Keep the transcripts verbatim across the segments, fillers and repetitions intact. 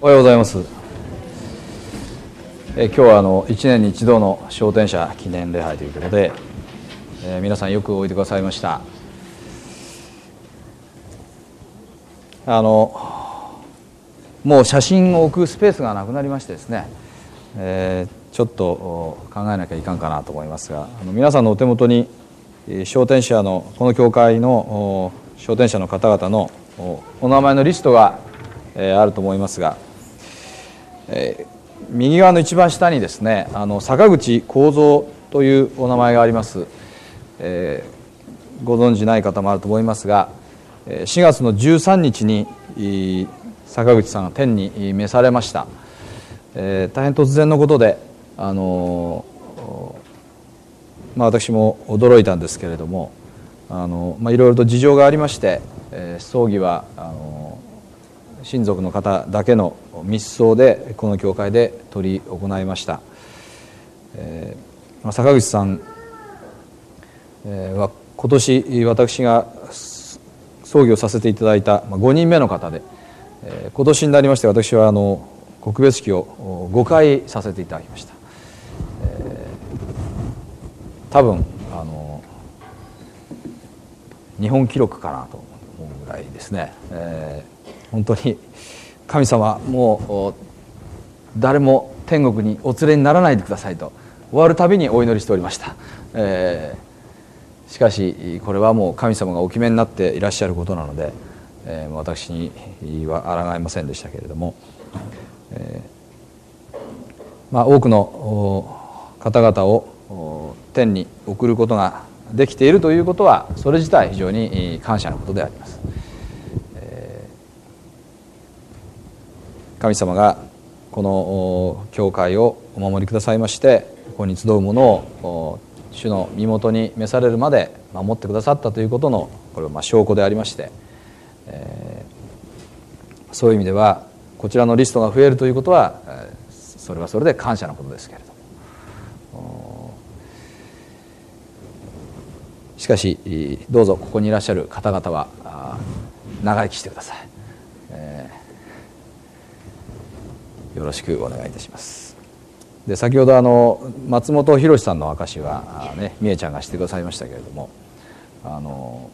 おはようございます。え今日はあのいちねんに一度の昇天者記念礼拝ということで、えー、皆さんよくおいでくださいました。あのもう写真を置くスペースがなくなりましてですね、えー、ちょっと考えなきゃいかんかなと思いますが、あの皆さんのお手元に昇天者のこの教会の昇天者の方々のお名前のリストが、えー、あると思いますが、えー、右側の一番下にですね、あの坂口幸三というお名前があります。えー、ご存じない方もあると思いますが、しがつのじゅうさんにちに坂口さんが天に召されました。えー、大変突然のことで、あのーまあ、私も驚いたんですけれども、あの、まあ、いろいろと事情がありまして、えー、葬儀はあの親族の方だけの密葬でこの教会で執り行いました。えーまあ、坂口さんは今年私が葬儀をさせていただいたごにんめの方で、えー、今年になりまして私はあの告別式をごかいさせていただきました。えー、多分あの日本記録かなと思うぐらいですね。えー本当に神様、もう誰も天国にお連れにならないでくださいと終わるたびにお祈りしておりました。えー、しかしこれはもう神様がお決めになっていらっしゃることなので、えー、私には抗えませんでしたけれども、えーまあ、多くの方々を天に送ることができているということはそれ自体非常に感謝のことであります。神様がこの教会をお守りくださいまして、ここに集う者を主の身元に召されるまで守ってくださったということのこれはまあ証拠でありまして、えー、そういう意味ではこちらのリストが増えるということはそれはそれで感謝のことですけれども、しかしどうぞここにいらっしゃる方々は長生きしてください。えーよろしくお願いいたします。で先ほどあの松本博さんの証はね、美恵ちゃんがしてくださいましたけれども、あの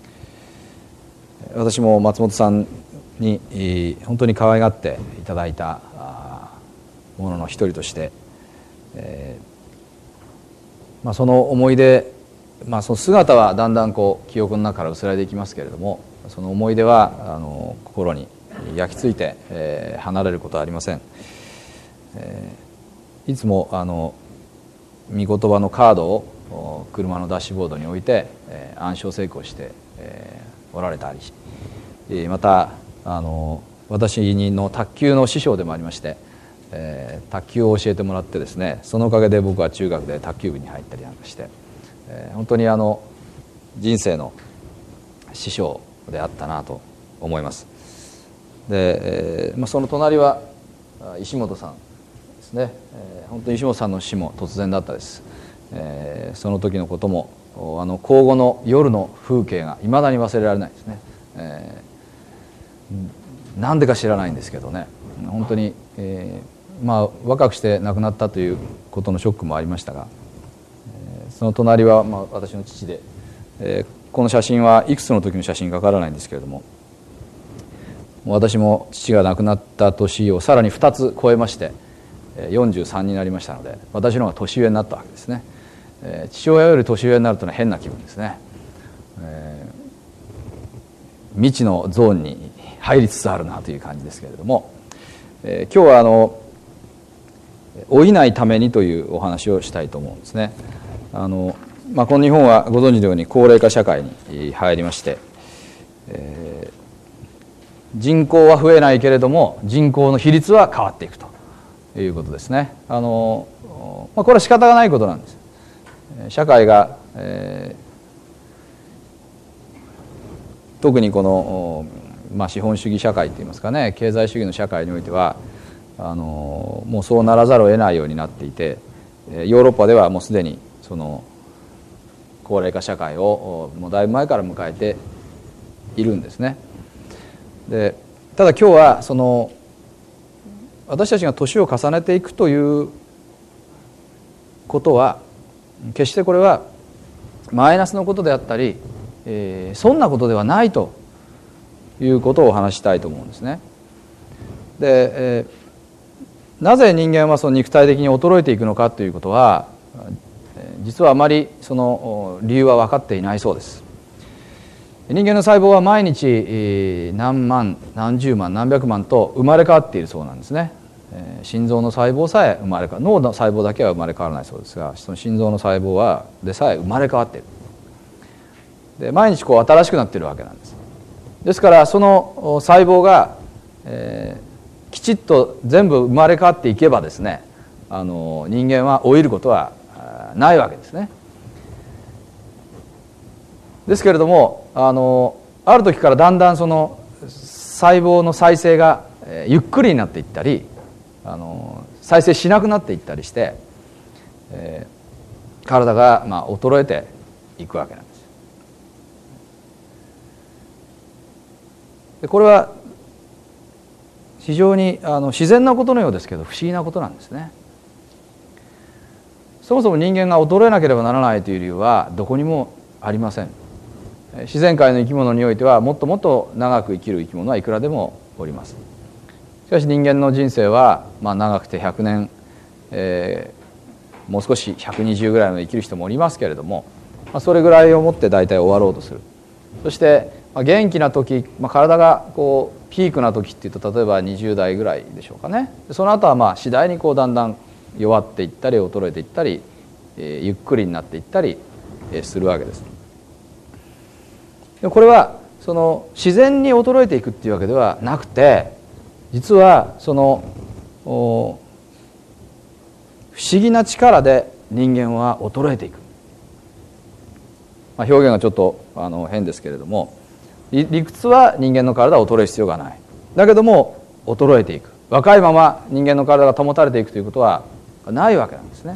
私も松本さんに本当に可愛がっていただいたものの一人として、えーまあ、その思い出、まあ、その姿はだんだんこう記憶の中から薄らいでいきますけれども、その思い出はあの心に焼き付いて、えー、離れることはありません。えー、いつもあの御言葉のカードを車のダッシュボードに置いて、えー、暗唱成功して、えー、おられたり、えー、またあの私の卓球の師匠でもありまして、えー、卓球を教えてもらってですね、そのおかげで僕は中学で卓球部に入ったりなんかして、えー、本当にあの人生の師匠であったなと思います。で、えーまあ、その隣は石本さんですね。えー、本当に石本さんの死も突然だったです。えー、その時のこともあの交互の夜の風景がいまだに忘れられないですね。えー、なんでか知らないんですけどね、本当に、えーまあ、若くして亡くなったということのショックもありましたが、えー、その隣は、まあ、私の父で、えー、この写真はいくつの時の写真かわからないんですけれども、私も父が亡くなった年をさらにふたつ超えましてよんじゅうさんになりましたので、私の方が年上になったわけですね。えー、父親より年上になるというのは変な気分ですね。えー、未知のゾーンに入りつつあるなという感じですけれども、えー、今日はあの老いないためにというお話をしたいと思うんですね。あの、まあ、この日本はご存知のように高齢化社会に入りまして、えー人口は増えないけれども人口の比率は変わっていくということですね。あの、まあ、これは仕方がないことなんです。社会が、えー、特にこの、まあ、資本主義社会といいますかね、経済主義の社会においてはあのもうそうならざるを得ないようになっていて、ヨーロッパではもうすでにその高齢化社会をもうだいぶ前から迎えているんですね。でただ今日はその私たちが年を重ねていくということは決してこれはマイナスのことであったり、えー、そんなことではないということをお話したいと思うんですね。で、えー、なぜ人間はその肉体的に衰えていくのかということは実はあまりその理由は分かっていないそうです。人間の細胞は毎日何万何十万何百万と生まれ変わっているそうなんですね。心臓の細胞さえ生まれ変わる、脳の細胞だけは生まれ変わらないそうですが、その心臓の細胞はでさえ生まれ変わっている。で毎日こう新しくなっているわけなんです。ですからその細胞が、えー、きちっと全部生まれ変わっていけばですね、あの人間は老いることはないわけですね。ですけれどもあのある時からだんだんその細胞の再生がゆっくりになっていったり、あの再生しなくなっていったりして、えー、体がまあ衰えていくわけなんです。でこれは非常にあの自然なことのようですけど不思議なことなんですね。そもそも人間が衰えなければならないという理由はどこにもありません。自然界の生き物においてはもっともっと長く生きる生き物はいくらでもおります。しかし人間の人生はまあ長くてひゃくねん、えー、もう少しひゃくにじゅうぐらいまで生きる人もおりますけれども、まあ、それぐらいをもって大体終わろうとする。そしてまあ元気な時、まあ、体がこうピークな時っていうと例えばにじゅう代ぐらいでしょうかね。その後はまあ次第にこうだんだん弱っていったり衰えていったり、えー、ゆっくりになっていったり、えー、するわけです。これはその自然に衰えていくっていうわけではなくて、実はその不思議な力で人間は衰えていく、まあ、表現がちょっとあの変ですけれども、理屈は人間の体は衰える必要がない。だけども衰えていく、若いまま人間の体が保たれていくということはないわけなんですね。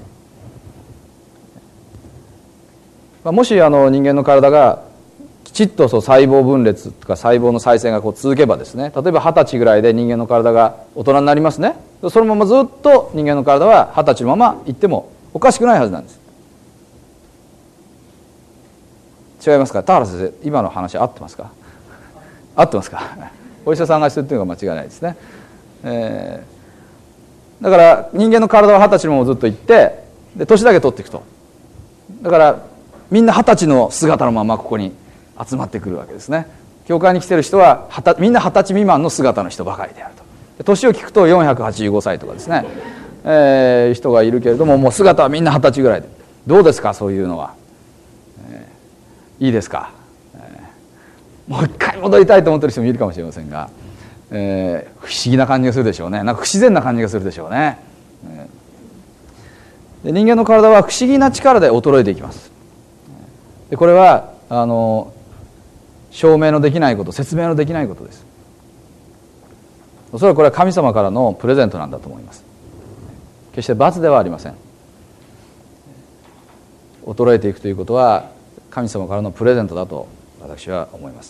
まあ、もしあの人間の体がきちっとそう細胞分裂とか細胞の再生がこう続けばですね、例えば二十歳ぐらいで人間の体が大人になりますね。そのままずっと人間の体は二十歳のままいってもおかしくないはずなんです。違いますか？田原先生、今の話合ってますか？合ってますか？お医者さんがしてるっていうのが間違いないですね。えー、だから人間の体は二十歳のままずっといってで年だけ取っていくと、だからみんな二十歳の姿のままここに集まってくるわけですね。教会に来てる人はみんな二十歳未満の姿の人ばかりであると。年を聞くとよんひゃくはちじゅうごさいとかですね、えー、人がいるけれども、もう姿はみんな二十歳ぐらいで。どうですかそういうのは、えー、いいですか、えー、もう一回戻りたいと思ってる人もいるかもしれませんが、えー、不思議な感じがするでしょうね。なんか不自然な感じがするでしょうね。えー、で人間の体は不思議な力で衰えていきます。でこれはあの証明のできないこと、説明のできないことです。おそらくこれは神様からのプレゼントなんだと思います。決して罰ではありません。衰えていくということは神様からのプレゼントだと私は思います。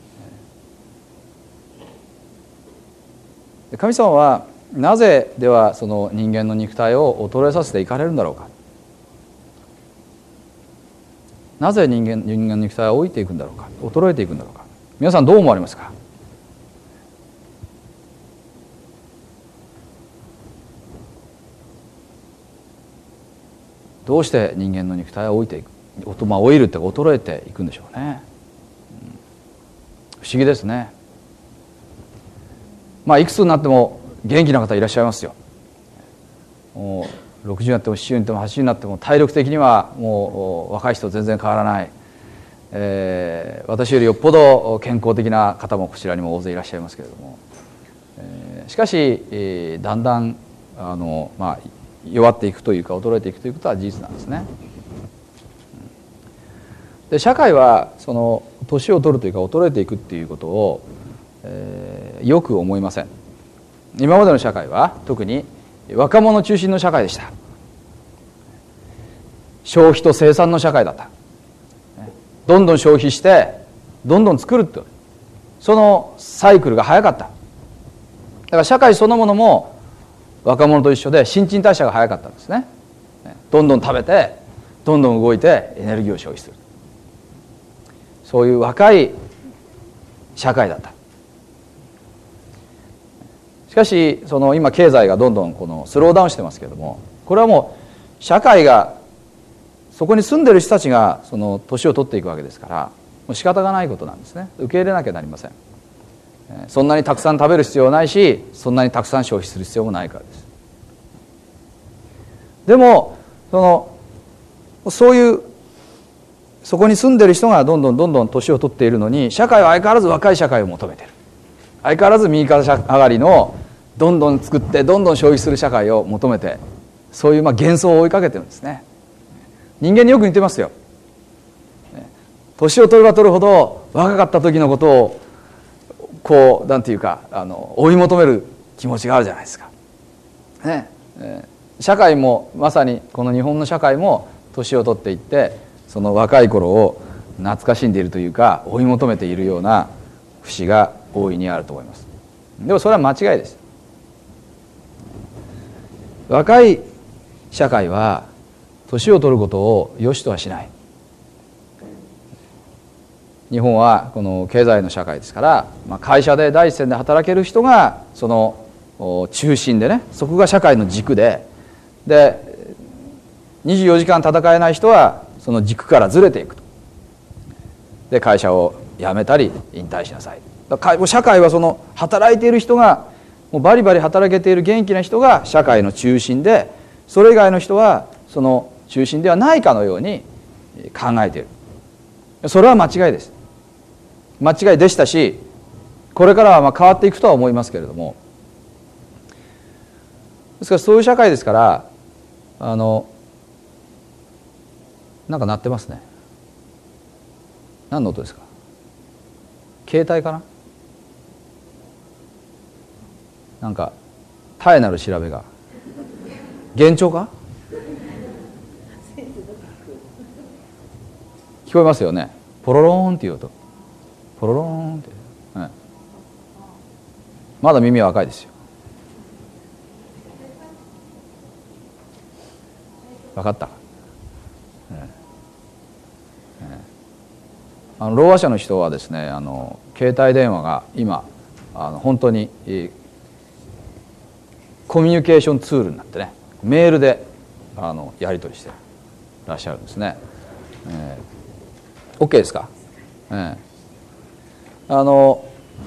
神様はなぜではその人間の肉体を衰えさせていかれるんだろうか。なぜ人間、人間の肉体は老いていくんだろうか、衰えていくんだろうか。皆さんどう思われますか？どうして人間の肉体は老いていく、まあ、老いるって衰えていくんでしょうね。不思議ですね。まあいくつになっても元気な方いらっしゃいますよ。もうろくじゅうになってもななじゅうになってもはちじゅうになっても体力的にはもう若い人と全然変わらない、えー、私よりよっぽど健康的な方もこちらにも大勢いらっしゃいますけれども、えー、しかし、えー、だんだんあの、まあ、弱っていくというか衰えていくということは事実なんですね。で社会はその年を取るというか衰えていくっていうことを、えー、よく思いません。今までの社会は特に若者中心の社会でした。消費と生産の社会だった。どんどん消費してどんどん作ると、そのサイクルが早かった。だから社会そのものも若者と一緒で新陳代謝が早かったんですね。どんどん食べてどんどん動いてエネルギーを消費する、そういう若い社会だった。しかしその今経済がどんどんこのスローダウンしてますけれども、これはもう社会がそこに住んでる人たちがその年を取っていくわけですから、もう仕方がないことなんですね。受け入れなきゃなりません。そんなにたくさん食べる必要はないし、そんなにたくさん消費する必要もないからです。でもそのそういうそこに住んでる人がどんどんどんどん年を取っているのに、社会は相変わらず若い社会を求めている。相変わらず右肩上がりのどんどん作ってどんどん消費する社会を求めて、そういうまあ幻想を追いかけてるんですね。人間によく似てますよ。年を取れば取るほど若かった時のことをこうなんていうかあの追い求める気持ちがあるじゃないですか、ねえー、社会もまさにこの日本の社会も年を取っていって、その若い頃を懐かしんでいるというか追い求めているような節が大いにあると思います。でもそれは間違いです。若い社会は年を取ることを良しとはしない。日本はこの経済の社会ですから、まあ、会社で第一線で働ける人がその中心でね、そこが社会の軸で、でにじゅうよじかん戦えない人はその軸からずれていくと。で会社を辞めたり引退しなさい。だから社会はその働いている人がもうバリバリ働けている元気な人が社会の中心で、それ以外の人はその中心ではないかのように考えている。それは間違いです。間違いでしたし、これからはまあ変わっていくとは思いますけれども、ですからそういう社会ですから、あのなんか鳴ってますね。何の音ですか？携帯かな？なんか絶えなる調べが幻聴か？聞こえますよね。ポロローンっていう音。ポロローンって、うん、まだ耳は赤いですよ。分かった、うんうん、あのろう話者の人はですね、あの携帯電話が今あの本当に、えー、コミュニケーションツールになってね、メールであのやり取りしてらっしゃるんですね。えー、OK ですか？えーあのも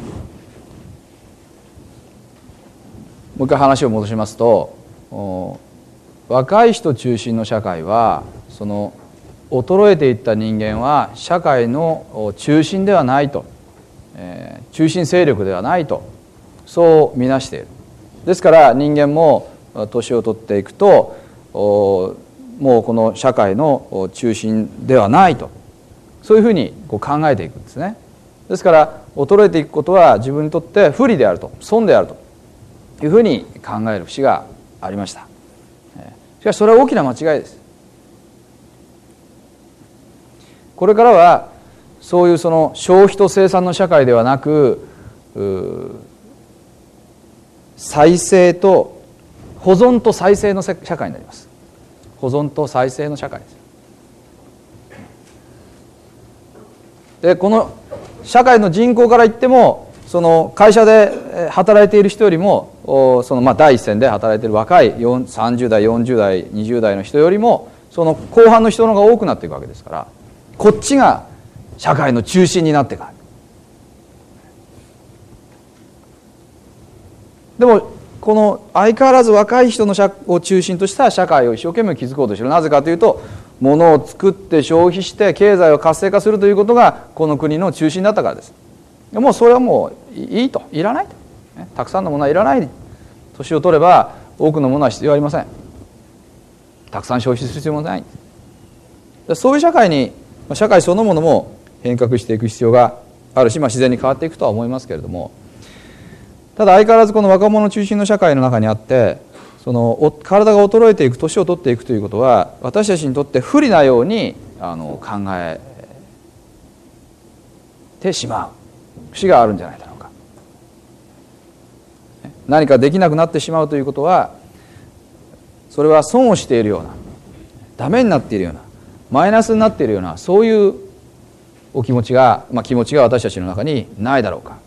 う一回話を戻しますと、若い人中心の社会はその衰えていった人間は社会の中心ではないと、えー、中心勢力ではないとそう見なしている。ですから人間も年を取っていくともうこの社会の中心ではないと、そういうふうにこう考えていくんですね。ですから衰えていくことは自分にとって不利であると、損であるというふうに考える節がありました。しかしそれは大きな間違いです。これからはそういうその消費と生産の社会ではなく、再生と保存と再生の社会になります。保存と再生の社会です。でこの社会の人口から言っても、その会社で働いている人よりもそのまあ第一線で働いている若いさんじゅう代よんじゅう代にじゅう代の人よりもその後半の人の方が多くなっていくわけですから、こっちが社会の中心になっていかない。でもこの相変わらず若い人のを中心とした社会を一生懸命築こうとしている。なぜかというと、物を作って消費して経済を活性化するということがこの国の中心だったからです。もうそれはもういいと、いらないと、ね、たくさんのものはいらない。年を取れば多くのものは必要ありません。たくさん消費する必要もない。そういう社会に社会そのものも変革していく必要があるし、まあ、自然に変わっていくとは思いますけれども、ただ相変わらずこの若者中心の社会の中にあって、その体が衰えていく、年を取っていくということは私たちにとって不利なようにあの考えてしまう節があるんじゃないだろうか。何かできなくなってしまうということはそれは損をしているような、ダメになっているような、マイナスになっているような、そういうお気持ちが、まあ、気持ちが私たちの中にないだろうか。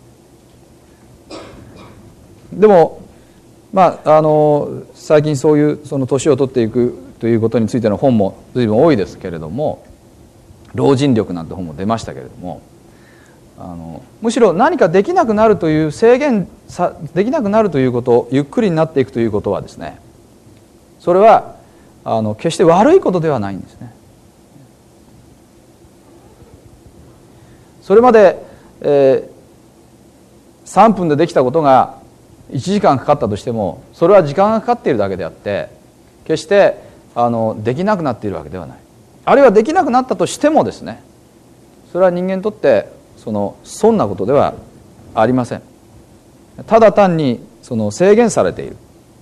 でも、まあ、あの最近そういうその年を取っていくということについての本も随分多いですけれども、老人力なんて本も出ましたけれども、あのむしろ何かできなくなるという制限さできなくなるということ、ゆっくりになっていくということはですね、それはあの決して悪いことではないんですね。それまで、えー、さんぷんでできたことがいちじかんかかったとしても、それは時間がかかっているだけであって、決してあのできなくなっているわけではない。あるいはできなくなったとしてもですね、それは人間にとってその損なことではありません。ただ単にその制限されている。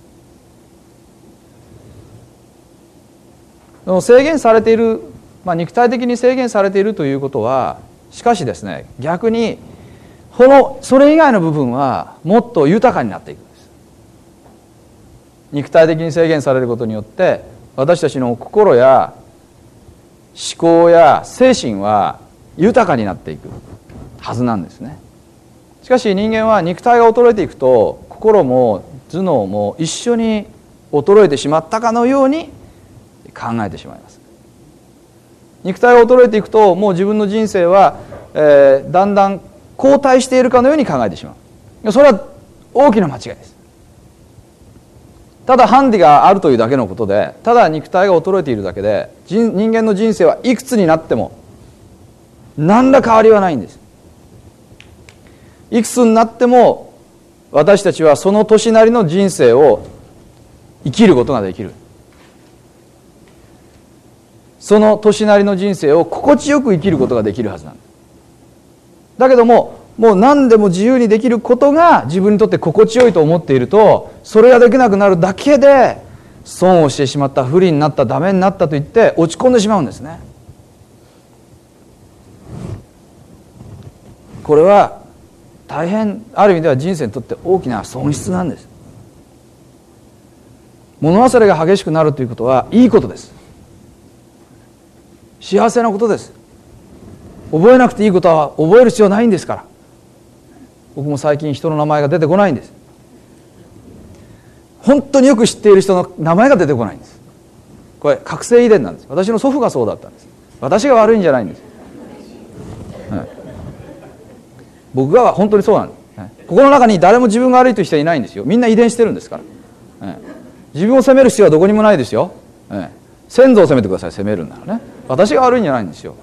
制限されている、まあ、肉体的に制限されているということは、しかしですね、逆にこのそれ以外の部分はもっと豊かになっていくんです。肉体的に制限されることによって私たちの心や思考や精神は豊かになっていくはずなんですね。しかし人間は肉体が衰えていくと、心も頭脳も一緒に衰えてしまったかのように考えてしまいます。肉体が衰えていくと、もう自分の人生は、えー、だんだん後退しているかのように考えてしまう。それは大きな間違いです。ただハンディがあるというだけのことで、ただ肉体が衰えているだけで、人間の人生はいくつになっても何ら変わりはないんです。いくつになっても私たちはその年なりの人生を生きることができる。その年なりの人生を心地よく生きることができるはずなんです。だけども、もう何でも自由にできることが自分にとって心地よいと思っていると、それができなくなるだけで損をしてしまった、不利になった、ダメになったと言って落ち込んでしまうんですね。これは大変、ある意味では人生にとって大きな損失なんです。物忘れが激しくなるということはいいことです。幸せなことです。覚えなくていいことは覚える必要ないんですから。僕も最近人の名前が出てこないんです。本当によく知っている人の名前が出てこないんです。これ覚醒遺伝なんです。私の祖父がそうだったんです。私が悪いんじゃないんです、はい、僕が本当にそうなんです、はい、ここの中に誰も自分が悪いという人はいないんですよ。みんな遺伝してるんですから、はい、自分を責める必要はどこにもないですよ、はい、先祖を責めてください、責めるんならね。私が悪いんじゃないんですよ。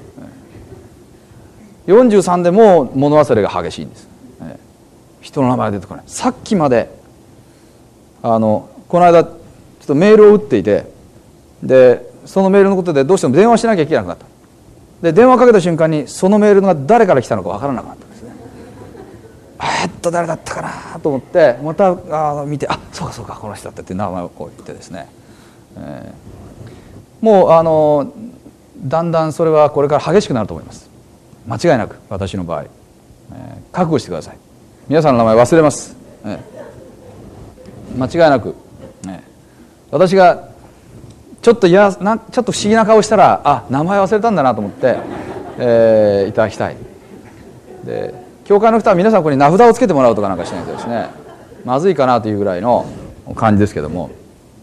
よんじゅうさんでも物忘れが激しいんです。人の名前が出てこない。さっきまであのこの間ちょっとメールを打っていて、でそのメールのことでどうしても電話しなきゃいけなくなった。で電話かけた瞬間にそのメールが誰から来たのか分からなかったんですね。えっと誰だったかなと思ってまたあ見て、あそうかそうかこの人だったっていう名前をこう言ってですね、えー、もうあのだんだんそれはこれから激しくなると思います。間違いなく私の場合、えー、覚悟してください。皆さんの名前忘れます、えー、間違いなく、えー、私がちょっといやなちょっと不思議な顔したら、あ名前忘れたんだなと思って、えー、いただきたい。で教会の人は皆さんここに名札をつけてもらうとかなんかしないとですね、まずいかなというぐらいの感じですけども、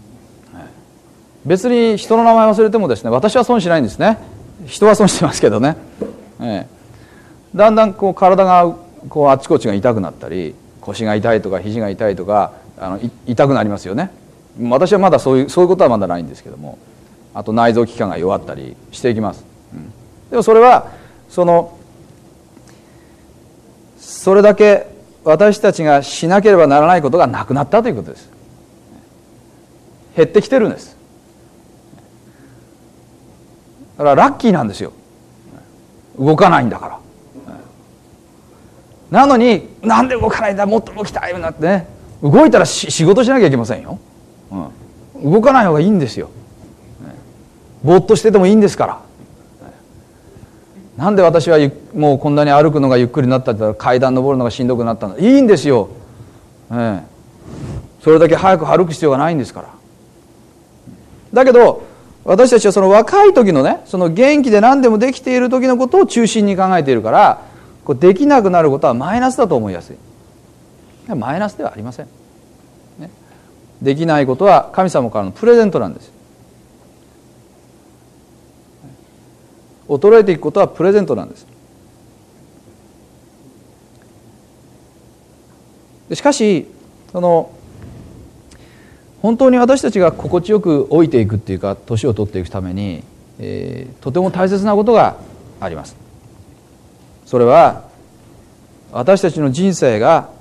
別に人の名前忘れてもですね、私は損しないんですね。人は損してますけどね、えー、だんだんこう体がこうあっちこっちが痛くなったり、腰が痛いとか肘が痛いとかあの痛くなりますよね。私はまだそういうそういうことはまだないんですけども、あと内臓器官が弱ったりしていきます、うん、でもそれはそのそれだけ私たちがしなければならないことがなくなったということです。減ってきてるんです。だからラッキーなんですよ、動かないんだから。なのになんで動かないんだ、もっと動きたいなってね、動いたらし仕事しなきゃいけませんよ、うん、動かない方がいいんですよ。ぼーっとしててもいいんですから。なんで私はもうこんなに歩くのがゆっくりになったって階段登るのがしんどくなったの、いいんですよ、ええ、それだけ早く歩く必要がないんですから。 だけど私たちはその若い時のね、その元気で何でもできている時のことを中心に考えているから、こうできなくなることはマイナスだと思いやすい。マイナスではありません、ね、できないことは神様からのプレゼントなんです。衰えていくことはプレゼントなんです。しかしその本当に私たちが心地よく老いていくっていうか、年を取っていくために、えー、とても大切なことがあります。それは私たちの人生が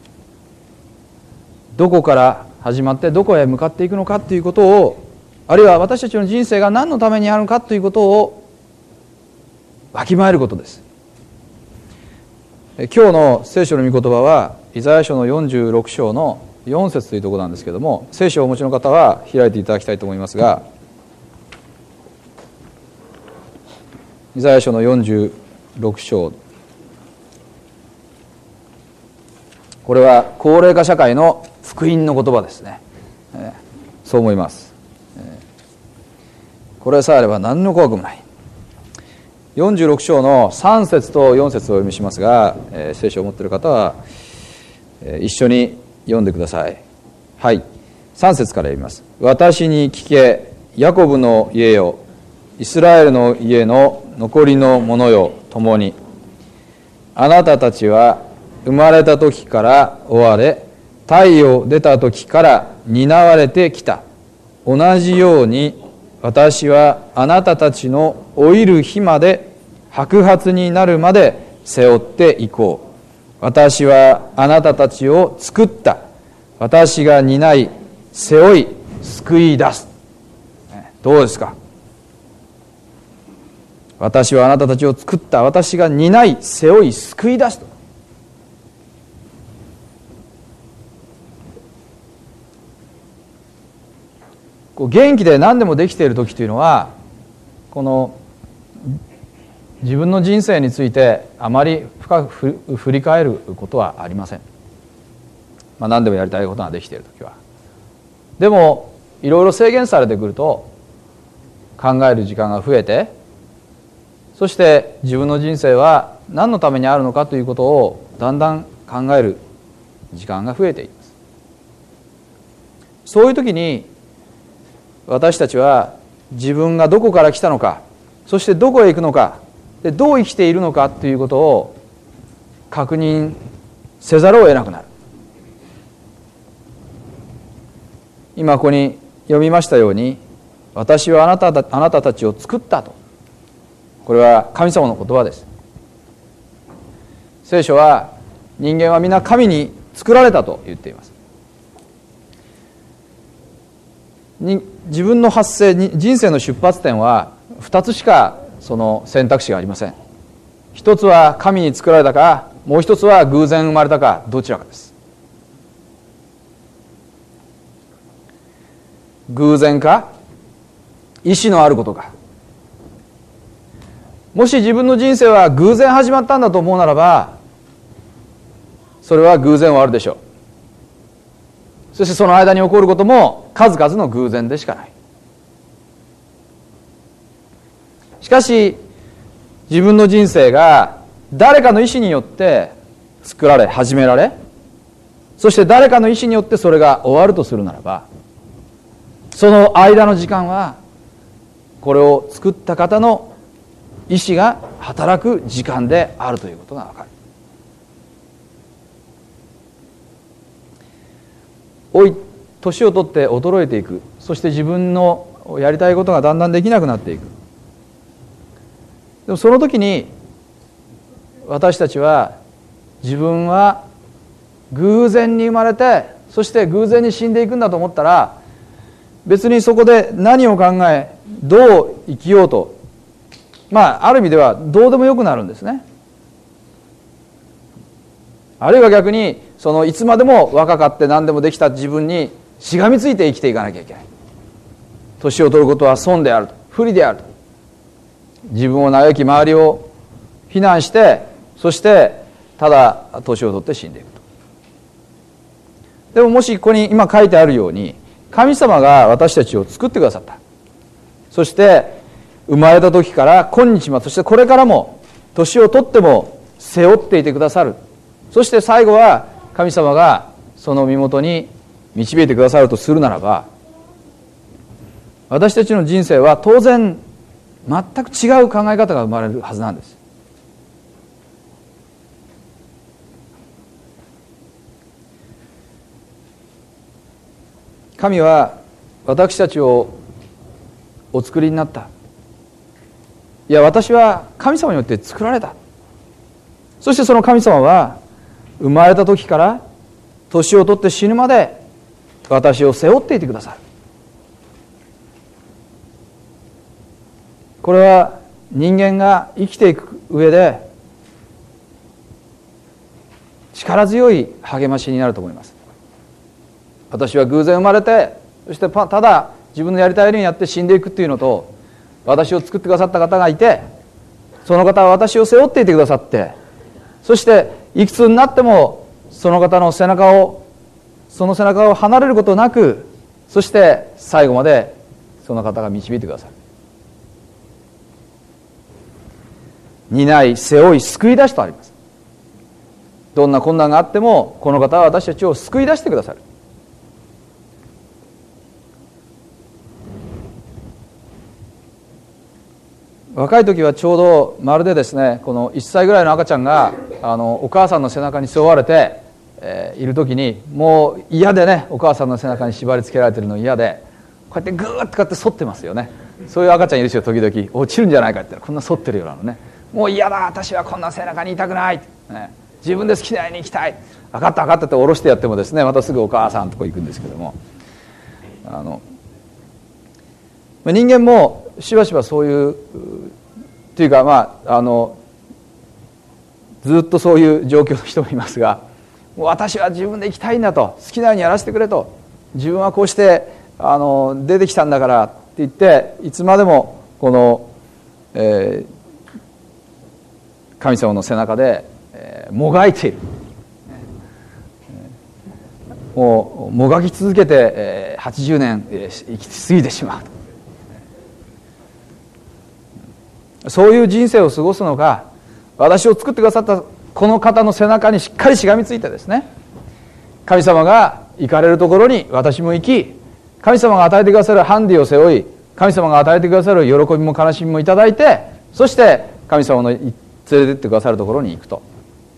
どこから始まってどこへ向かっていくのかということを、あるいは私たちの人生が何のためにあるのかということをわきまえることです。今日の聖書の御言葉はイザヤ書のよんじゅうろく章のよん節というところなんですけれども、聖書をお持ちの方は開いていただきたいと思いますが、イザヤ書のよんじゅうろく章、これは高齢化社会の福音の言葉ですね、えー、そう思います、えー、これさえあれば何の怖くもない。よんじゅうろく章のさん節とよん節をお読みしますが、えー、聖書を持っている方は、えー、一緒に読んでください。はい、さん節から読みます。私に聞け、ヤコブの家よ、イスラエルの家の残りの者よ、共にあなたたちは生まれた時から追われ、太陽出た時から担われてきた。同じように私はあなたたちの老いる日まで、白髪になるまで背負っていこう。私はあなたたちを作った。私が担い背負い救い出す。どうですか。私はあなたたちを作った。私が担い背負い救い出すと。こう元気で何でもできている時というのは、この自分の人生についてあまり深く振り返ることはありません。まあ、何でもやりたいことができている時は。でもいろいろ制限されてくると考える時間が増えて、そして自分の人生は何のためにあるのかということをだんだん考える時間が増えています。そういう時に私たちは自分がどこから来たのか、そしてどこへ行くのか、でどう生きているのかということを確認せざるを得なくなる。今ここに読みましたように、私はあなたた、あなたたちを作ったと。これは神様の言葉です。聖書は人間は皆神に作られたと言っています。に自分の発生に、人生の出発点はふたつしかその選択肢がありません。一つは神に作られたか、もう一つは偶然生まれたか、どちらかです。偶然か、意志のあることか。もし自分の人生は偶然始まったんだと思うならば、それは偶然終わるでしょう。そしてその間に起こることも数々の偶然でしかない。しかし自分の人生が誰かの意志によって作られ始められ、そして誰かの意志によってそれが終わるとするならば、その間の時間はこれを作った方の意志が働く時間であるということがわかる。老い年を取って衰えていく、そして自分のやりたいことがだんだんできなくなっていく。でもその時に私たちは自分は偶然に生まれて、そして偶然に死んでいくんだと思ったら、別にそこで何を考えどう生きようと、まあある意味ではどうでもよくなるんですね。あるいは逆にそのいつまでも若かって何でもできた自分にしがみついて生きていかなきゃいけない。年を取ることは損であると、不利であると、自分を嘆き周りを非難して、そしてただ年を取って死んでいくと。でももしここに今書いてあるように、神様が私たちを作ってくださった。 そして生まれた時から今日まで、そしてこれからも年を取っても背負っていてくださる。そして最後は神様がその身元に導いてくださるとするならば、私たちの人生は当然全く違う考え方が生まれるはずなんです。神は私たちをお作りになった。いや、私は神様によって作られた。そしてその神様は生まれた時から年を取って死ぬまで私を背負っていてくださる。これは人間が生きていく上で力強い励ましになると思います。私は偶然生まれて、そしてただ自分のやりたいようにやって死んでいくっていうのと、私を作ってくださった方がいて、その方は私を背負っていてくださって、そしていくつになってもその方の背中をその背中を離れることなく、そして最後までその方が導いてくださる。担い背負い救い出しとあります。どんな困難があってもこの方は私たちを救い出してくださる。若い時はちょうどまるでですね、このいっさいぐらいの赤ちゃんがあのお母さんの背中に背負われて、えー、いる時に、もう嫌でね、お母さんの背中に縛り付けられてるの嫌で、こうやってグーッとこうやって反ってますよね。そういう赤ちゃんいるでしょ、時々。落ちるんじゃないかって、こんな反ってるようなのね。もう嫌だ、私はこんな背中にいたくない、ね、自分で好きなように生きたい、分かった分かったって下ろしてやってもですね、またすぐお母さんのとこ行くんですけども、あの人間もしばしばそういうっていうか、まああのずっとそういう状況の人もいますが、もう私は自分で生きたいんだと、好きなようにやらせてくれと、自分はこうしてあの出てきたんだからって言って、いつまでもこの、えー、神様の背中で、えー、もがいている、もうもがき続けて、えー、はちじゅうねん、えー、生き過ぎてしまうと、そういう人生を過ごすのか、私を作ってくださったこの方の背中にしっかりしがみついてですね、神様が行かれるところに私も行き、神様が与えてくださるハンディを背負い、神様が与えてくださる喜びも悲しみもいただいて、そして神様の連れてってくださるところに行くと、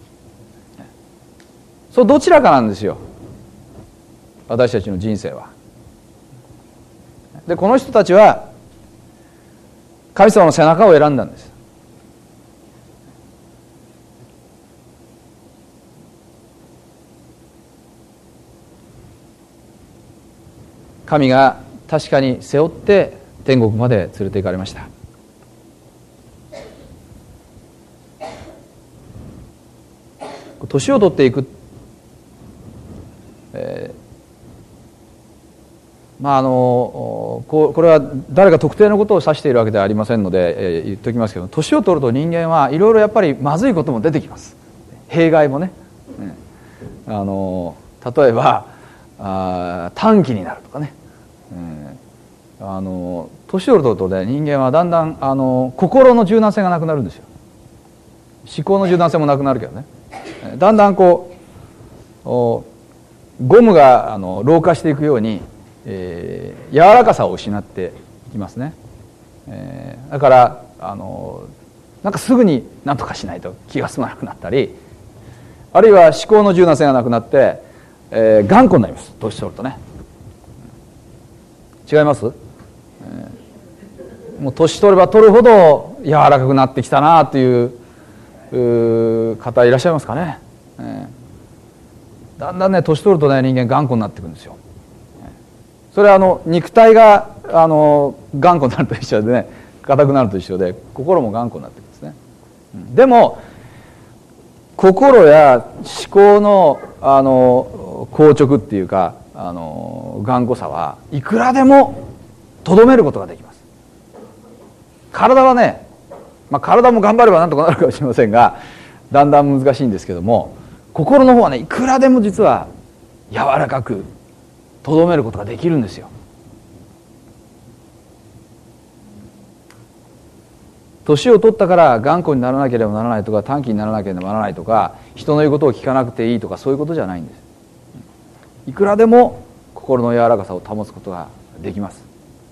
そうどちらかなんですよ、私たちの人生は。でこの人たちは神様の背中を選んだんです。神が確かに背負って天国まで連れて行かれました。年を取っていく、えー、まああのこれは誰か特定のことを指しているわけではありませんので、えー、言っておきますけど、年を取ると人間はいろいろやっぱりまずいことも出てきます。弊害もね、うん、あの例えばあ短気になるとかね、うん、あの年を取るとね、人間はだんだんあの心の柔軟性がなくなるんですよ。思考の柔軟性もなくなるけどね、だんだんこうゴムがあの老化していくように、えー、柔らかさを失っていきますね、えー、だからあのなんかすぐに何とかしないと気が済まなくなったり、あるいは思考の柔軟性がなくなって、えー、頑固になります。年取るとね、違います、えー、もう年取れば取るほど柔らかくなってきたなという方いらっしゃいますかね、えー、だんだんね年取るとね人間頑固になっていくんですよ。それはあの肉体があの頑固になると一緒でね、硬くなると一緒で、心も頑固になっていくんですね、うん、でも心や思考のあの硬直っていうか、あの頑固さはいくらでもとどめることができます。体はね、まあ、体も頑張ればなんとかなるかもしれませんが、だんだん難しいんですけども、心の方はねいくらでも実は柔らかくとどめることができるんですよ。 年を取ったから頑固にならなければならないとか、短気にならなければならないとか、人の言うことを聞かなくていいとか、そういうことじゃないんです。いくらでも心の柔らかさを保つことができます。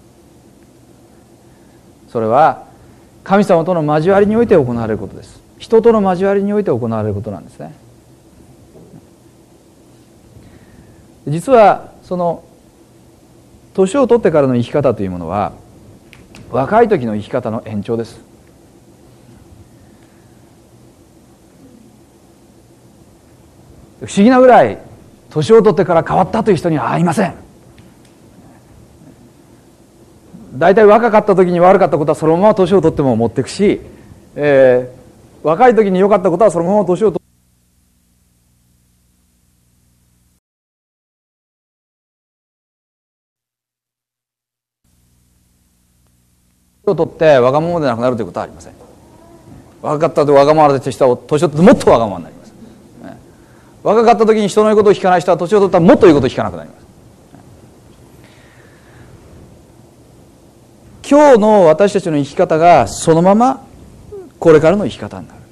それは神様との交わりにおいて行われることです。人との交わりにおいて行われることなんですね。実はその年を取ってからの生き方というものは若い時の生き方の延長です。不思議なぐらい年を取ってから変わったという人には会いません。大体若かった時に悪かったことはそのまま年を取っても持っていくし、えー、若い時に良かったことはそのまま年を取って年を取ってわがままでなくなるということはありません。若かったとわがままでした年を取ってもっとわがままになります。若かった時に人の言うことを聞かない人は年を取ったらもっと言うことを聞かなくなります。今日の私たちの生き方がそのままこれからの生き方になる。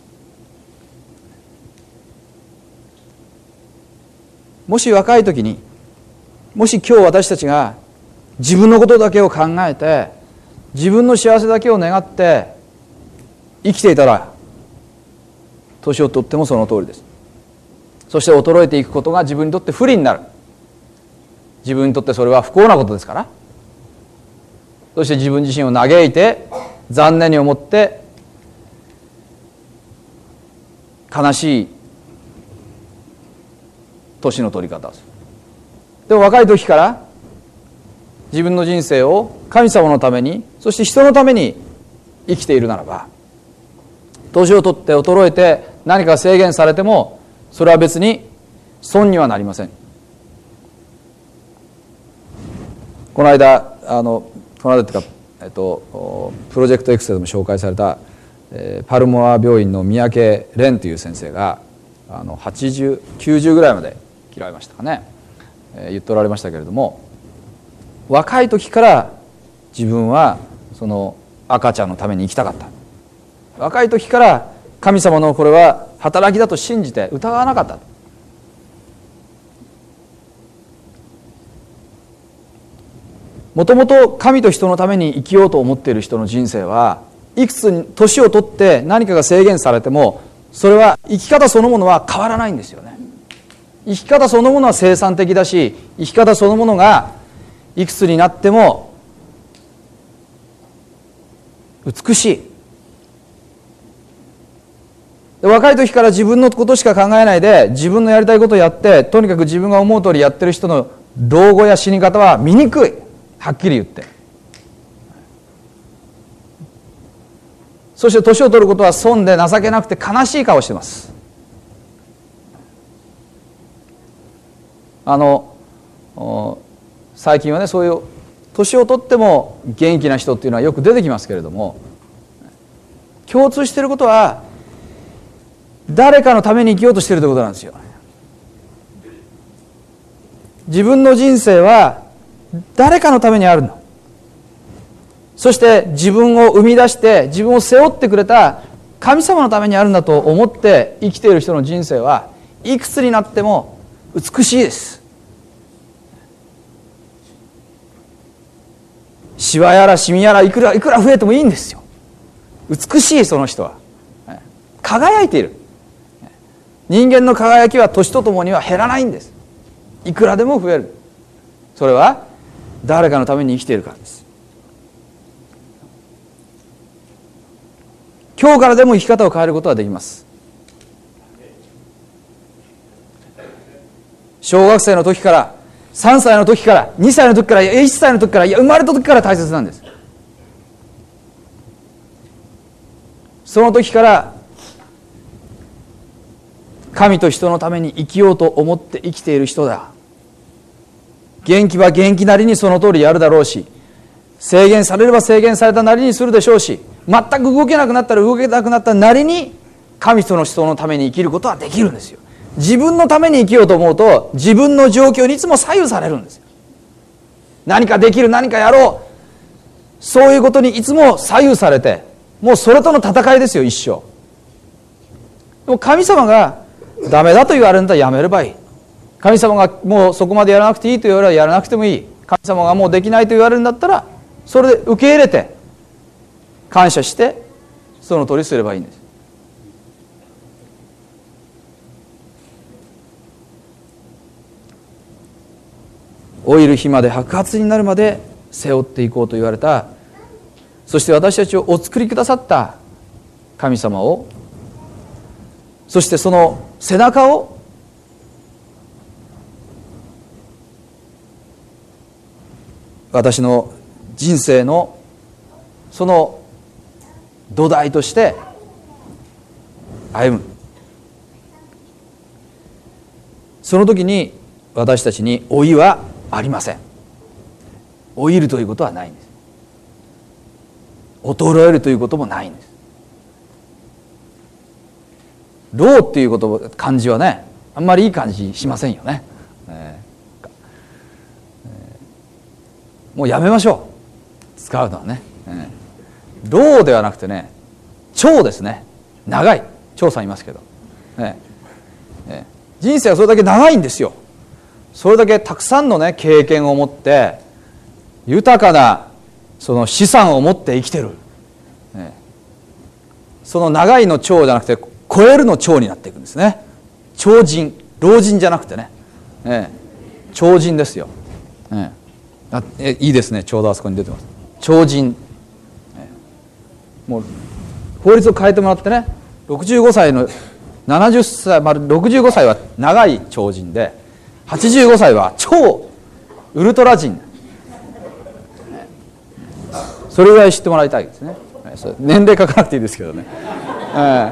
もし若い時に、もし今日私たちが自分のことだけを考えて自分の幸せだけを願って生きていたら、年を取ってもその通りです。そして衰えていくことが自分にとって不利になる。自分にとってそれは不幸なことですから。そして自分自身を嘆いて残念に思って悲しい年の取り方をする。でも若い時から自分の人生を神様のために、そして人のために生きているならば、年を取って衰えて何か制限されてもそれは別に損にはなりません。この間あのこの間というか、えっと、プロジェクト X でも紹介された、えー、パルモア病院の三宅蓮という先生があのはちじゅう、きゅうじゅうぐらいまで生きられましたかね、えー、言っておられましたけれども、若い時から自分はその赤ちゃんのために生きたかった。若い時から神様のこれは働きだと信じて疑わなかった。もともと神と人のために生きようと思っている人の人生はいくつに年を取って何かが制限されてもそれは生き方そのものは変わらないんですよね。生き方そのものは生産的だし、生き方そのものがいくつになっても美しい。若い時から自分のことしか考えないで自分のやりたいことをやってとにかく自分が思う通りやってる人の老後や死に方は醜い。はっきり言って。そして年を取ることは損で情けなくて悲しい顔してます。あの最近はね、そういう年を取っても元気な人っていうのはよく出てきますけれども、共通していることは誰かのために生きようとしているということなんですよ。自分の人生は誰かのためにあるの。そして自分を生み出して自分を背負ってくれた神様のためにあるんだと思って生きている人の人生はいくつになっても美しいです。シワやらシミやらいくらいくら増えてもいいんですよ。美しい。その人は輝いている。人間の輝きは年とともには減らないんです。いくらでも増える。それは誰かのために生きているからです。今日からでも生き方を変えることはできます。小学生の時から、さんさいの時から、にさいの時から、いっさいの時から、いや生まれた時から大切なんです。その時から神と人のために生きようと思って生きている人だ。元気は元気なりにその通りやるだろうし、制限されれば制限されたなりにするでしょうし、全く動けなくなったら動けなくなったなりに神との人のために生きることはできるんですよ。自分のために生きようと思うと自分の状況にいつも左右されるんですよ。何かできる、何かやろう、そういうことにいつも左右されて、 もうそれとの戦いですよ、一生。でも神様がダメだと言われるんだったらやめればいい。神様がもうそこまでやらなくていいと言われればやらなくてもいい。神様がもうできないと言われるんだったらそれで受け入れて感謝してその通りすればいいんです。老いる日まで白髪になるまで背負っていこうと言われた、そして私たちをお作りくださった神様を、そしてその背中を私の人生のその土台として歩む。その時に私たちに老いはありません。老いるということはないんです。衰えるということもないんです。老っていう言葉漢字はね、あんまりいい感じしませんよね。えーえー、もうやめましょう、使うのはね。えー、老ではなくてね、長ですね。長い長さんいますけど、えーえー、人生はそれだけ長いんですよ。それだけたくさんのね経験を持って豊かなその資産を持って生きてる、えー、その長いの長じゃなくて超えるの長になっていくんですね。長人、老人じゃなくてね、えー、長人ですよ、えー、あえいいですね、ちょうどあそこに出てます。長人、えー、もう法律を変えてもらってね、ろくじゅうごさいのななじゅっさい、まあ、ろくじゅうごさいは長い長人ではちじゅうごさいは超ウルトラ人、それぐらい知ってもらいたいですね。年齢書かなくていいですけどね、えー、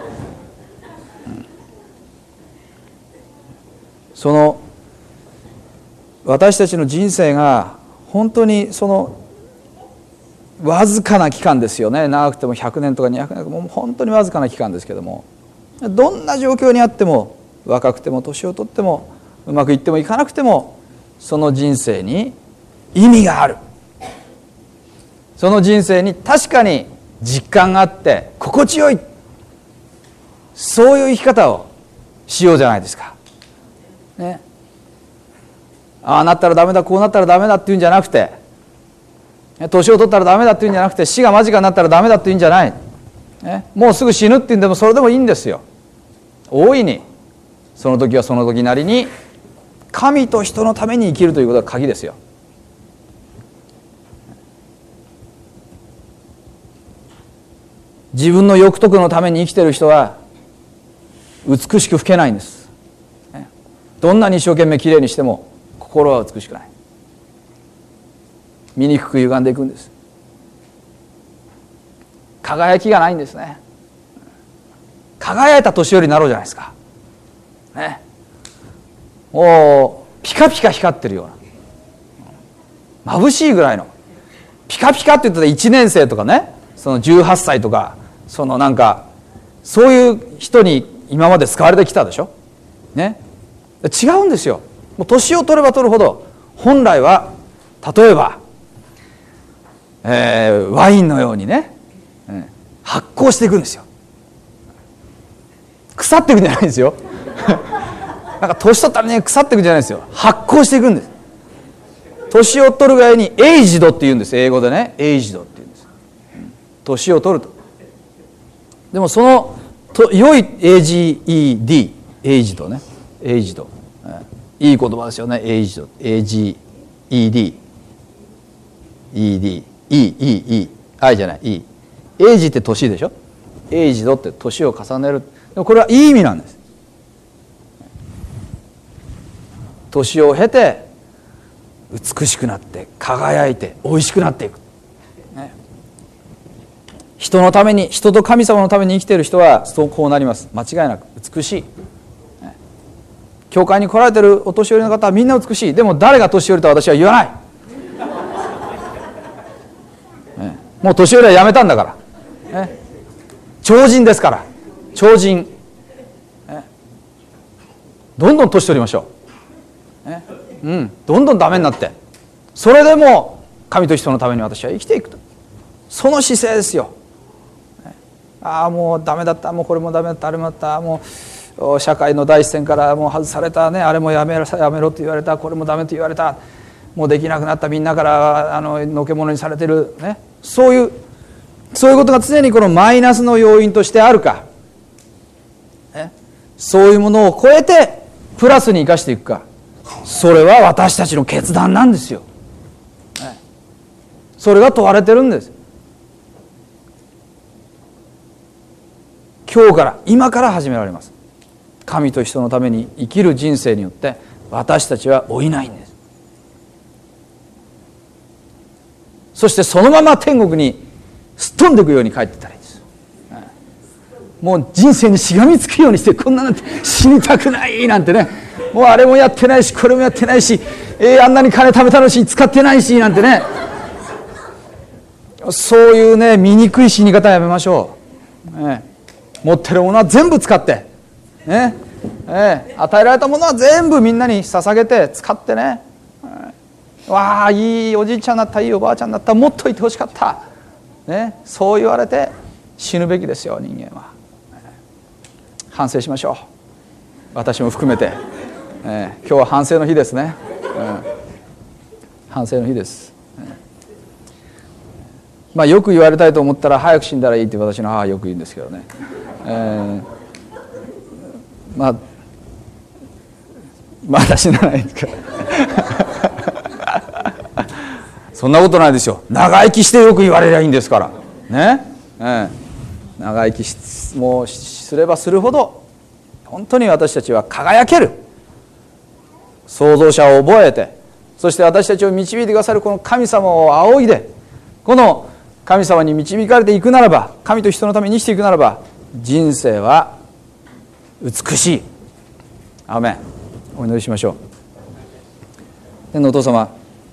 その私たちの人生が本当にそのわずかな期間ですよね。長くてもひゃくねんとかにひゃくねんとか、もう本当にわずかな期間ですけども、どんな状況にあっても、若くても年を取ってもうまくいってもいかなくても、その人生に意味がある。その人生に確かに実感があって心地よい、そういう生き方をしようじゃないですか、ね、ああなったらダメだ、こうなったらダメだっていうんじゃなくて、年を取ったらダメだっていうんじゃなくて、死が間近になったらダメだっていうんじゃない、ね、もうすぐ死ぬっていうんでもそれでもいいんですよ。大いにその時はその時なりに神と人のために生きるということが鍵ですよ。自分の欲得のために生きている人は美しく老けないんです。どんなに一生懸命きれいにしても心は美しくない。醜く歪んでいくんです。輝きがないんですね。輝いた年寄りになろうじゃないですか、ね、もうピカピカ光ってるような、眩しいぐらいのピカピカって言ったらいちねん生とかね、そのじゅうはっさいとか、そのなんかそういう人に今まで使われてきたでしょ、ね、違うんですよ。もう年を取れば取るほど本来は、例えば、えー、ワインのようにね、うん、発酵していくんですよ。腐っていくんじゃないんですよなんか年取ったらね腐っていくんじゃないですよ。発酵していくんです。年を取るぐらいにエイジドって言うんです。英語でね、エイジドって言うんです。年を取ると。でもそのと良い エージーイーディー エイジドね、エイジド、いい言葉ですよね。エイジド、 エージーイーディー イーディー E E E I じゃない E、 エイジって年でしょ。エイジドって年を重ねる。でもこれはいい意味なんです。年を経て美しくなって輝いておいしくなっていく、ね、人のために、人と神様のために生きている人はそうこうなります。間違いなく美しい、ね、教会に来られているお年寄りの方はみんな美しい。でも誰が年寄りと私は言わない、ね、もう年寄りはやめたんだから、ね、超人ですから、超人、ね、どんどん年取りましょう、ね、うん、どんどんダメになって、それでも神と人のために私は生きていくと、その姿勢ですよ。 ああもうダメだった、もうこれもダメだった、あれもだった、もう社会の第一線からもう外されたね、あれもやめろやめろと言われた、これもダメと言われた、もうできなくなった、みんなからあののけ者にされてるね、そういうそういうことが常にこのマイナスの要因としてあるか、ね、そういうものを超えてプラスに生かしていくか、それは私たちの決断なんですよ、ね、それが問われてるんです。今日から今から始められます。神と人のために生きる人生によって私たちは老いないんです。そしてそのまま天国にすっ飛んでいくように帰っていったらいいです。もう人生にしがみつくようにして、こんななんて死にたくないなんてね、もうあれもやってないしこれもやってないし、えー、あんなに金貯めたのし使ってないしなんてね、そういうね醜い死に方はやめましょう、ね、持ってるものは全部使って、ねえー、与えられたものは全部みんなに捧げて使ってね、えー、わあいいおじいちゃんだった、いいおばあちゃんだった、もっといてほしかった、ね、そう言われて死ぬべきですよ。人間は反省しましょう。私も含めて、えー、今日は反省の日ですね、うん、反省の日です、えーまあ、よく言われたいと思ったら早く死んだらいいって私の母はよく言うんですけどね、えー、まあまだ死なないですからそんなことないですよ。長生きしてよく言われりゃいいんですからね、えー、長生きしもうすればするほど本当に私たちは輝ける創造者を覚えて、そして私たちを導いてくださるこの神様を仰いで、この神様に導かれていくならば、神と人のために生きていくならば、人生は美しい。アーメン。お祈りしましょう。天のお父様、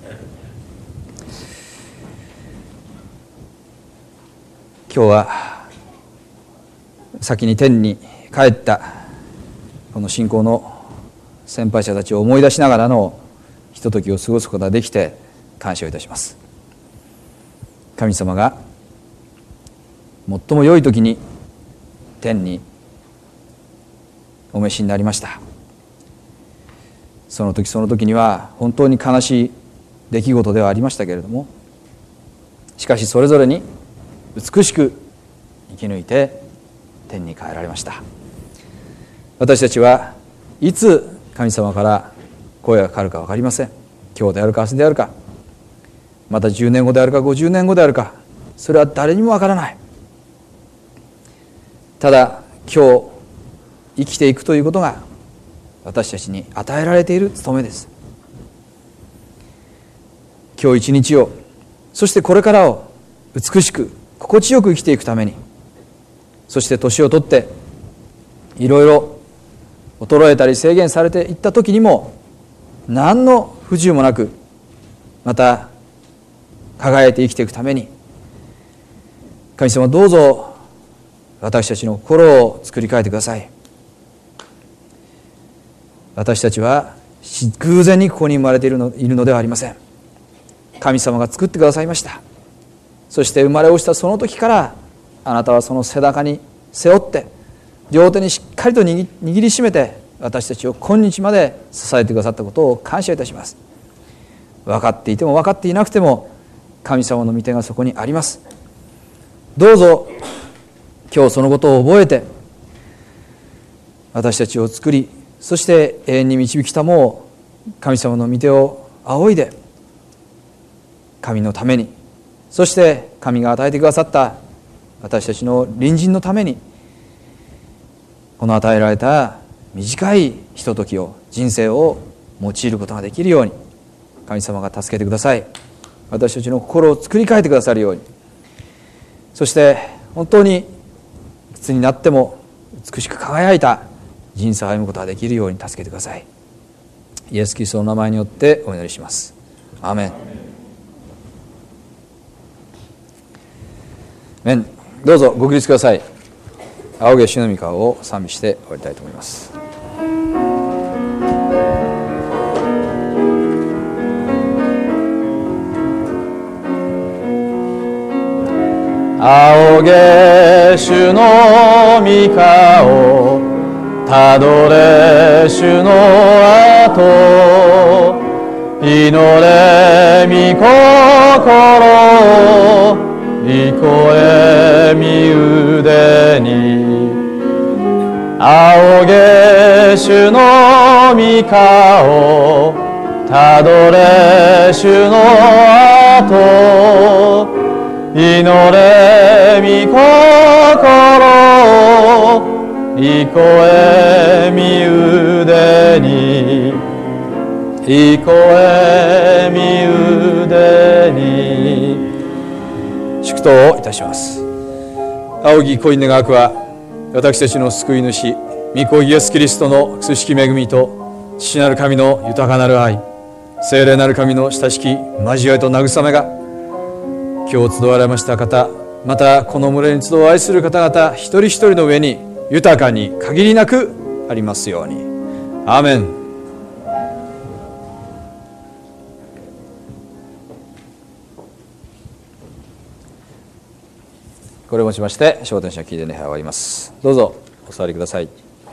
今日は先に天に帰ったこの信仰の先輩者たちを思い出しながらのひとときを過ごすことができて感謝をいたします。神様が最も良い時に天にお召しになりました。その時その時には本当に悲しい出来事ではありましたけれども、しかしそれぞれに美しく生き抜いて天に帰られました。私たちはいつ神様から声がかかるか分かりません。今日であるか明日であるか、またじゅうねんごであるかごじゅうねんごであるか、それは誰にも分からない。ただ今日生きていくということが私たちに与えられている務めです。今日一日を、そしてこれからを美しく心地よく生きていくために、そして年を取っていろいろ衰えたり制限されていった時にも何の不自由もなく、また輝いて生きていくために、神様どうぞ私たちの心を作り変えてください。私たちは偶然にここに生まれているの、いるのではありません。神様が作ってくださいました。そして生まれ落ちたその時からあなたはその背中に背負って両手にしっかりと握りしめて私たちを今日まで支えてくださったことを感謝いたします。分かっていても分かっていなくても神様の御手がそこにあります。どうぞ今日そのことを覚えて私たちを作り、そして永遠に導きたもう神様の御手を仰いで神のために、そして神が与えてくださった私たちの隣人のために、この与えられた短いひとときを、人生を用いることができるように神様が助けてください。私たちの心を作り変えてくださるように、そして本当にいくつになっても美しく輝いた人生を歩むことができるように助けてください。イエス・キリストの名前によってお祈りします。アーメン。メン。どうぞご起立ください。仰げ主の御顔を賛美して終わりたいと思います。仰げ主の御顔、たどれ主の後、祈れ御心、いこえ御腕に、仰げ主の御顔、たどれ主の後、祈れ御心、いこえ御腕に、いこえ御腕に。祝祷をいたします。仰ぎ恋願わくは、私たちの救い主御子イエスキリストの慈しき恵みと、父なる神の豊かなる愛、聖霊なる神の親しき交わりと慰めが、今日集われました方、またこの群れに集う愛する方々一人一人の上に豊かに限りなくありますように。アーメン。これをもちまして昇天者記念礼拝終わります。どうぞお座りください。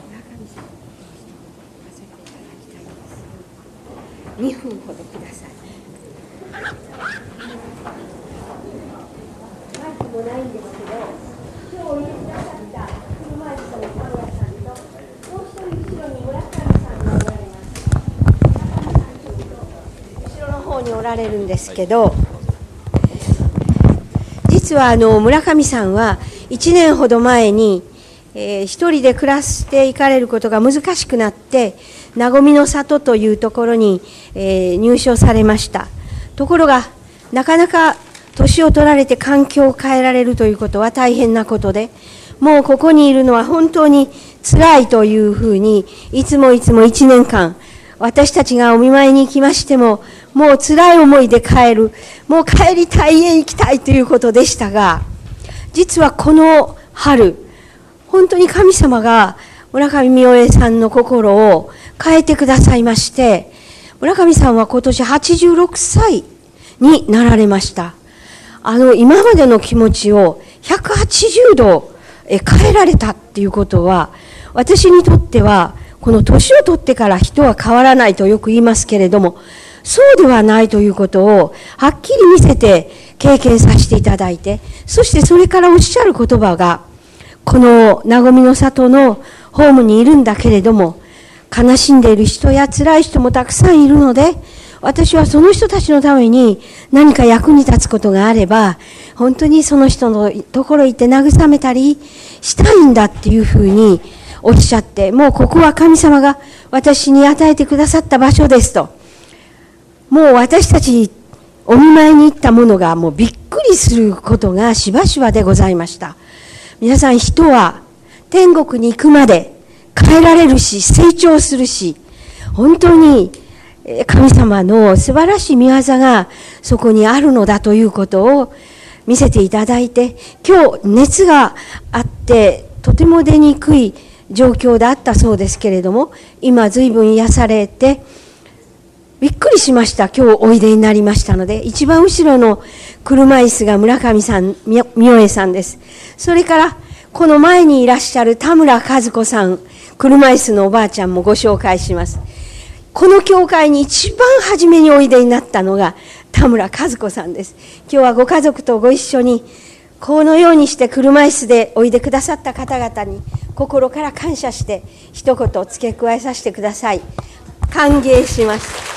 にふんほどください。マイクもないんですけど、今日おいでくださった車椅子の田村さんと、もう一人後ろに村上さんがおられます。村上さんちょっと後ろの方におられるんですけど、実はあの村上さんはいちねんほど前に、えー、一人で暮らしていかれることが難しくなって、なごみの里というところに、えー、入所されました。ところがなかなか年を取られて環境を変えられるということは大変なことで、もうここにいるのは本当につらいというふうに、いつもいつもいちねんかん私たちがお見舞いに行きましても、もうつらい思いで帰る、もう帰りたい、家行きたいということでしたが、実はこの春、本当に神様が村上明恵さんの心を変えてくださいまして、村上さんは今年はちじゅうろくさいになられました。あの今までの気持ちをひゃくはちじゅうど変えられたっていうことは、私にとってはこの年を取ってから人は変わらないとよく言いますけれども、そうではないということをはっきり見せて経験させていただいて、そしてそれからおっしゃる言葉が、このなごみの里のホームにいるんだけれども、悲しんでいる人や辛い人もたくさんいるので、私はその人たちのために何か役に立つことがあれば、本当にその人のところへ行って慰めたりしたいんだっていうふうにおっしゃって、もうここは神様が私に与えてくださった場所ですと。もう私たちお見舞いに行ったものがもうびっくりすることがしばしばでございました。皆さん、人は天国に行くまで変えられるし、成長するし、本当に神様の素晴らしい御業がそこにあるのだということを見せていただいて、今日熱があってとても出にくい状況であったそうですけれども、今随分癒されてびっくりしました。今日おいでになりましたので、一番後ろの車椅子が村上さん、明恵さんです。それからこの前にいらっしゃる田村和子さん、車椅子のおばあちゃんもご紹介します。この教会に一番初めにおいでになったのが田村和子さんです。今日はご家族とご一緒にこのようにして車椅子でおいでくださった方々に心から感謝して一言付け加えさせてください。歓迎します。